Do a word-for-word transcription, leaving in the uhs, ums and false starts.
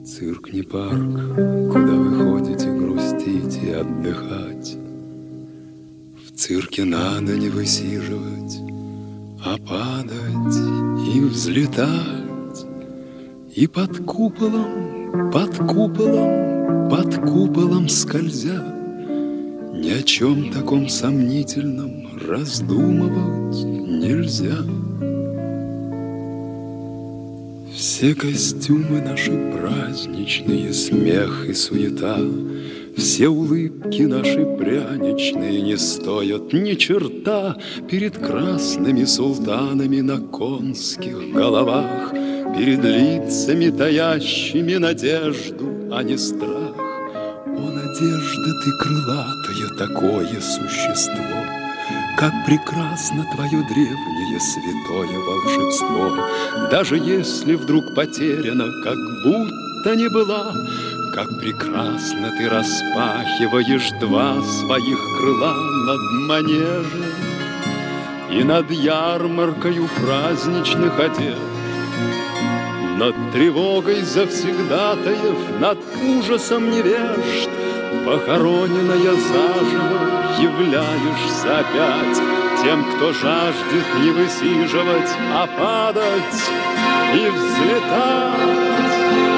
Цирк не парк, куда вы ходите грустить и отдыхать. В цирке надо не высиживать, а падать и взлетать. И под куполом, под куполом, под куполом скользя, ни о чем таком сомнительном раздумывать нельзя. Все костюмы наши праздничные, смех и суета, все улыбки наши пряничные не стоят ни черта перед красными султанами на конских головах, перед лицами, таящими надежду, а не страх. О, надежда ты крылатая, такое существо! Как прекрасно твое древнее святое волшебство! Даже если вдруг потеряна, как будто не была, как прекрасно ты распахиваешь два своих крыла над манежем и над ярмаркою праздничных одежд, над тревогой завсегдатаев, над ужасом невежд. Похороненная заживо являешься опять тем, кто жаждет не высиживать, а падать и взлетать.